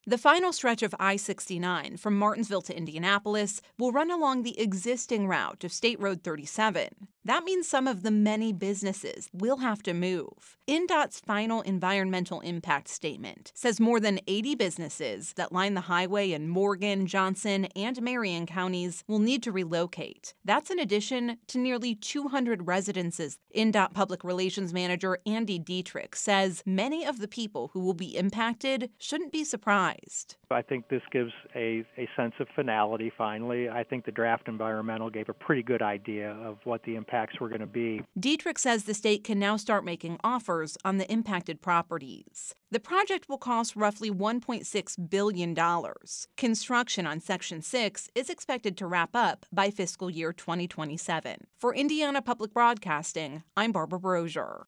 The final stretch of I-69 from Martinsville to Indianapolis will run along the existing route of State Road 37. That means some of the many businesses will have to move. INDOT's final environmental impact statement says more than 80 businesses that line the highway in Morgan, Johnson, and Marion counties will need to relocate. That's in addition to nearly 200 residences. INDOT Public Relations Manager Andy Dietrich says many of the people who will be impacted shouldn't be surprised. I think this gives a sense of finality, finally. I think the draft environmental gave a pretty good idea of what the impacts were going to be. Dietrich says the state can now start making offers on the impacted properties. The project will cost roughly $1.6 billion. Construction on Section 6 is expected to wrap up by fiscal year 2027. For Indiana Public Broadcasting, I'm Barbara Brosier.